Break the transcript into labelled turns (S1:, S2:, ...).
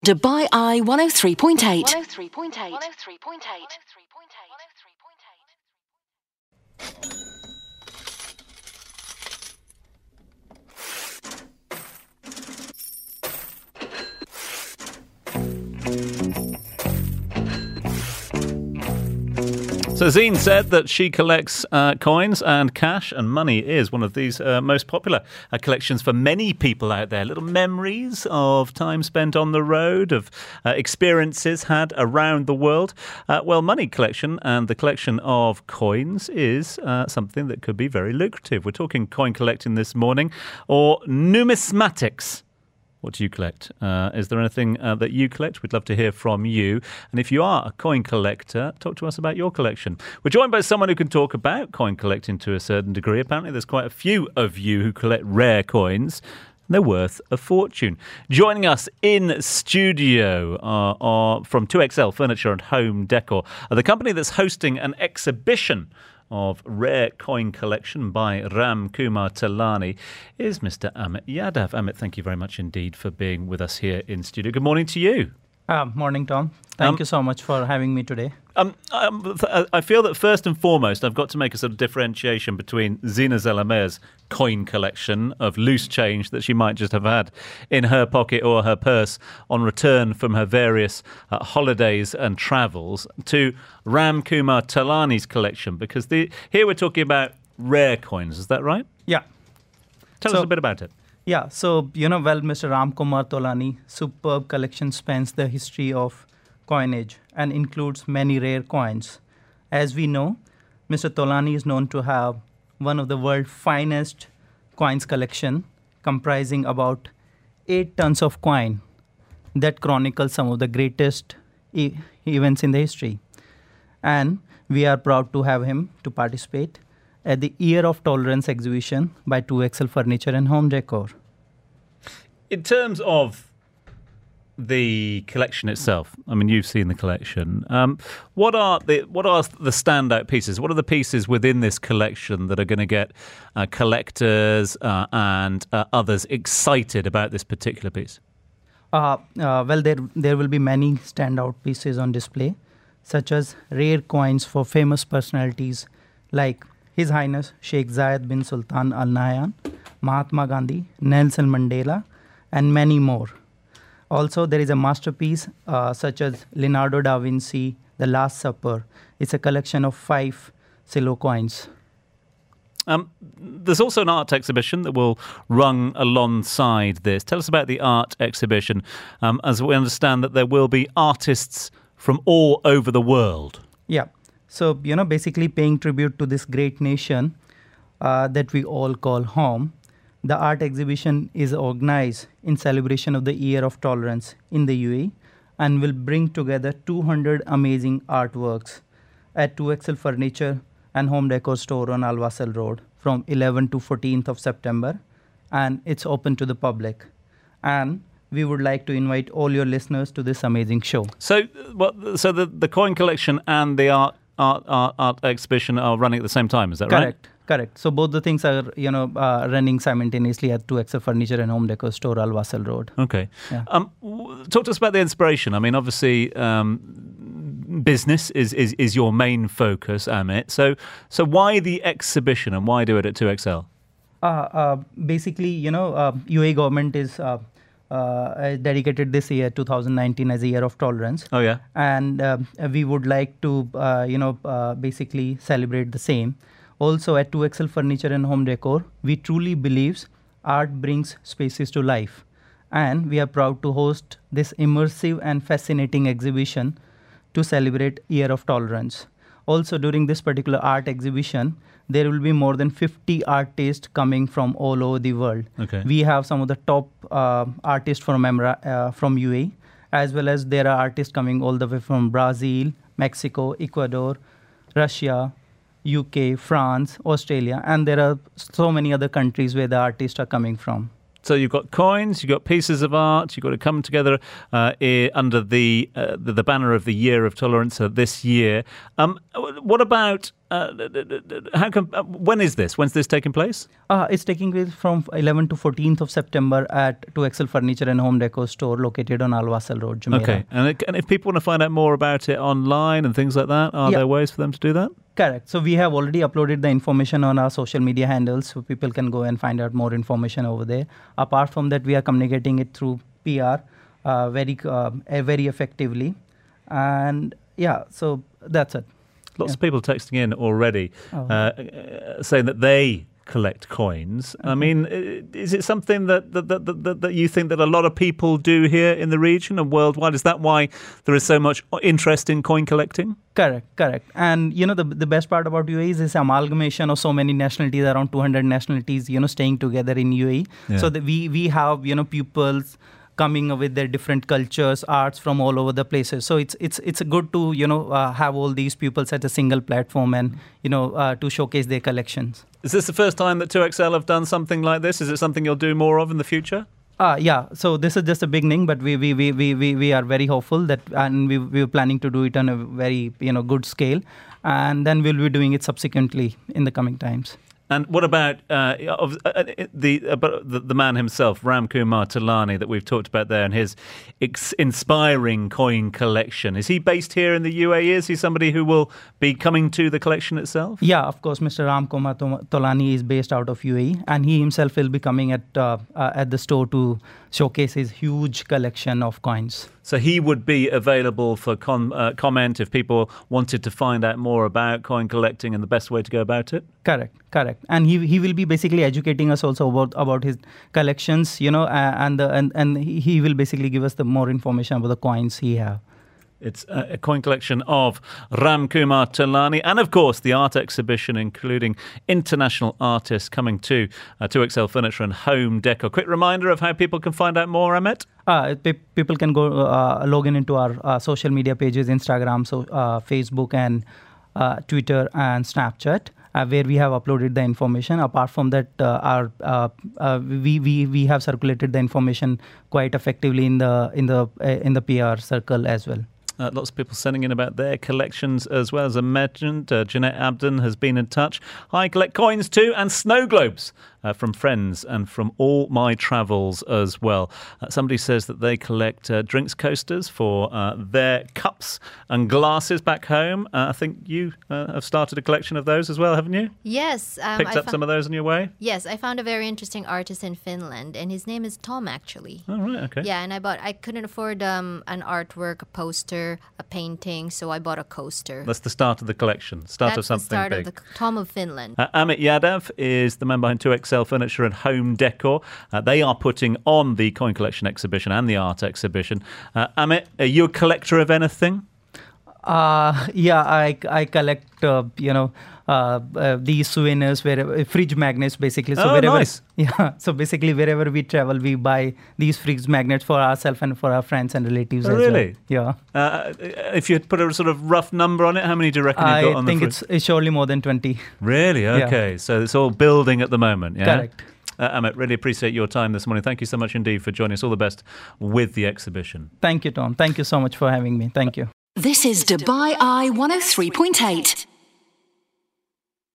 S1: Dubai Eye 103.8.
S2: 103.8.
S3: So Zine said that she collects coins, and cash and money is one of these most popular collections for many people out there. Little memories of time spent on the road, of experiences had around the world. Well, money collection and the collection of coins is something that could be very lucrative. We're talking coin collecting this morning, or numismatics. What do you collect? Is there anything that you collect? We'd love to hear from you. And if you are a coin collector, talk to us about your collection. We're joined by someone who can talk about coin collecting to a certain degree. Apparently, there's quite a few of you who collect rare coins. They're worth a fortune. Joining us in studio are from 2XL Furniture and Home Decor, the company that's hosting an exhibition of rare coin collection by Ram Kumar Talani is Mr. Amit Yadav. Amit, thank you very much indeed for being with us here in studio. Good morning to you.
S4: Morning, Tom. Thank you so much for having me today.
S3: I feel that first and foremost, I've got to make a sort of differentiation between Zina Zalamea's coin collection of loose change that she might just have had in her pocket or her purse on return from her various holidays and travels, to Ram Kumar Talani's collection, because here we're talking about rare coins. Is that right?
S4: Yeah.
S3: Tell us a bit about it.
S4: Yeah, so, Mr. Ram Kumar Tolani, superb collection spans the history of coinage and includes many rare coins. As we know, Mr. Tolani is known to have one of the world's finest coins collection, comprising about 8 tons of coin that chronicles some of the greatest events in the history. And we are proud to have him to participate at the Year of Tolerance exhibition by 2XL Furniture and Home Decor.
S3: In terms of the collection itself, I mean, you've seen the collection. What are the standout pieces? What are the pieces within this collection that are going to get collectors and others excited about this particular piece?
S4: There will be many standout pieces on display, such as rare coins for famous personalities like His Highness Sheikh Zayed bin Sultan Al Nahyan, Mahatma Gandhi, Nelson Mandela, and many more. Also, there is a masterpiece such as Leonardo da Vinci, The Last Supper. It's a collection of 5 silver coins.
S3: There's also an art exhibition that will run alongside this. Tell us about the art exhibition, as we understand that there will be artists from all over the world.
S4: Yeah. So, basically paying tribute to this great nation that we all call home. The art exhibition is organized in celebration of the Year of Tolerance in the UAE and will bring together 200 amazing artworks at 2XL Furniture and Home Decor store on Al Wasl Road from 11th to 14th of September, and it's open to the public. And we would like to invite all your listeners to this amazing show.
S3: So the coin collection and the art exhibition are running at the same time, is that right?
S4: Correct. So both the things are, running simultaneously at 2XL Furniture and Home Decor store, Al Wasl Road.
S3: Okay.
S4: Yeah.
S3: Talk to us about the inspiration. I mean, obviously, business is your main focus, Amit. So why the exhibition and why do it at 2XL?
S4: Basically, UAE government is dedicated this year, 2019, as a Year of Tolerance.
S3: Oh, yeah.
S4: And we would like to, basically celebrate the same. Also, at 2XL Furniture and Home Decor, we truly believe art brings spaces to life. And we are proud to host this immersive and fascinating exhibition to celebrate Year of Tolerance. Also, during this particular art exhibition, there will be more than 50 artists coming from all over the world.
S3: Okay.
S4: We have some of the top artists from UAE, as well as there are artists coming all the way from Brazil, Mexico, Ecuador, Russia, UK, France, Australia, and there are so many other countries where the artists are coming from.
S3: So you've got coins, you've got pieces of art, you've got to come together under the banner of the Year of Tolerance this year. What about how come? When is this? When's this taking place?
S4: It's taking place from 11th to 14th of September at 2XL Furniture and Home Decor store located on Alwasal Road, Jumeirah.
S3: Okay, and if people want to find out more about it online and things like that, are there ways for them to do that?
S4: Correct. So we have already uploaded the information on our social media handles, so people can go and find out more information over there. Apart from that, we are communicating it through PR very effectively. And so that's it.
S3: Lots of people texting in already saying that they collect coins. I mean, is it something that you think that a lot of people do here in the region and worldwide? Is that why there is so much interest in coin collecting?
S4: Correct. And, the best part about UAE is this amalgamation of so many nationalities, around 200 nationalities, staying together in UAE. Yeah. So that we have, pupils coming with their different cultures, arts from all over the places. So it's good to have all these pupils at a single platform and to showcase their collections.
S3: Is this the first time that 2XL have done something like this? Is it something you'll do more of in the future?
S4: Yeah. So this is just a beginning, but we are very hopeful that, and we're planning to do it on a very good scale, and then we'll be doing it subsequently in the coming times.
S3: And what about the man himself, Ram Kumar Tolani, that we've talked about there, and his inspiring coin collection? Is he based here in the UAE? Is he somebody who will be coming to the collection itself?
S4: Yeah, of course. Mr. Ram Kumar Tolani is based out of UAE, and he himself will be coming at the store to showcase his huge collection of coins.
S3: So he would be available for comment if people wanted to find out more about coin collecting and the best way to go about it?
S4: Correct. And he will be basically educating us also about his collections, and he will basically give us the more information about the coins he have.
S3: It's a coin collection of Ram Kumar Tolani, and of course the art exhibition, including international artists coming to 2XL Furniture and Home Decor. Quick reminder of how people can find out more, Amit?
S4: People can go log in into our social media pages, Instagram, Facebook, and Twitter and Snapchat, where we have uploaded the information. Apart from that, we have circulated the information quite effectively in the PR circle as well.
S3: Lots of people sending in about their collections as well. As I mentioned, Jeanette Abden has been in touch. I collect coins too, and snow globes from friends and from all my travels as well. Somebody says that they collect drinks coasters for their cups and glasses back home. I think you have started a collection of those as well, haven't you?
S2: Yes.
S3: Picked up some of those on your way?
S2: Yes, I found a very interesting artist in Finland, and his name is Tom, actually.
S3: Oh, right, okay.
S2: Yeah, and I couldn't afford an artwork, a poster, a painting, so I bought a coaster.
S3: That's the start of the collection, start of something big.
S2: That's the start of the Tom of Finland.
S3: Amit Yadav is the man behind 2XL Furniture and Home Decor. They are putting on the coin collection exhibition and the art exhibition. Amit, are you a collector of anything?
S4: I collect, these souvenirs, fridge magnets, basically. So
S3: nice.
S4: Yeah, so basically wherever we travel, we buy these fridge magnets for ourselves and for our friends and relatives.
S3: Really?
S4: Well. Yeah.
S3: If you had put a sort of rough number on it, how many do you reckon you've got on the fridge?
S4: I think it's surely more than 20.
S3: Really? Okay. Yeah. So it's all building at the moment, yeah?
S4: Correct.
S3: Amit, really appreciate your time this morning. Thank you so much indeed for joining us. All the best with the exhibition.
S4: Thank you, Tom. Thank you so much for having me. Thank you.
S1: This is Dubai Eye 103.8.